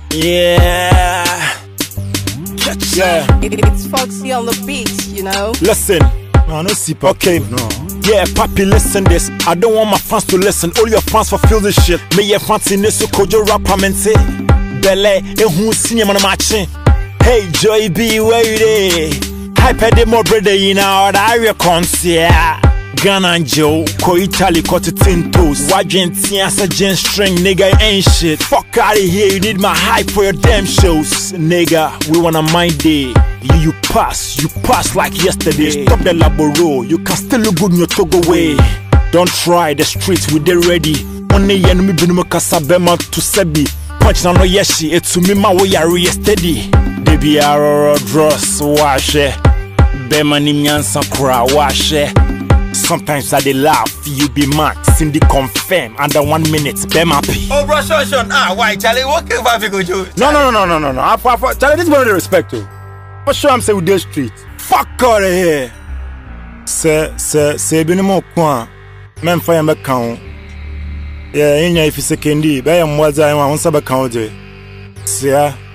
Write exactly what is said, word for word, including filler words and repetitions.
Yeah. Yeah. It's Foxy on the beat, you know. Listen. No, no, see, okay. No. Yeah, papi, listen this. I don't want my fans to listen. All your fans fulfill this shit. Me your fans in this kojo rap mente. Bele, e hu sinye man matching. Hey, Joy B, where you there? Hyper de mo brother in our area concert. Ghana and Joe, ko Italy, ko to Tintos. Wagentia, sa gen string, nigga, ain't shit. Fuck out of here, you need my hype for your damn shows. Nigga, we want a mind day. You, you pass, you pass like yesterday. Stop the laboro, you can still look good in your Togo way. Don't try the streets, we they ready. Only enemy binumo kasabema to sebi. Punch na no yeshi, it's to me ma wo yari steady. Debi aroro dross, washe. Bema ni myansa kura, washe. Sometimes I dey laugh, you be mad. Cindy confirm under one minute, Bema P. Oh, bro, sure, sure. Ah, why, Charlie? What can I go do? No, no, no, no, no, no, no. I, I, I, Charlie, this is one of the respect to. For sure, I'm saying with this street. Fuck out of here. Say, say, say, be no more kwa. Men fire me count. Yeah, inya if you say kendi, be am waza, I want to be count. See ya.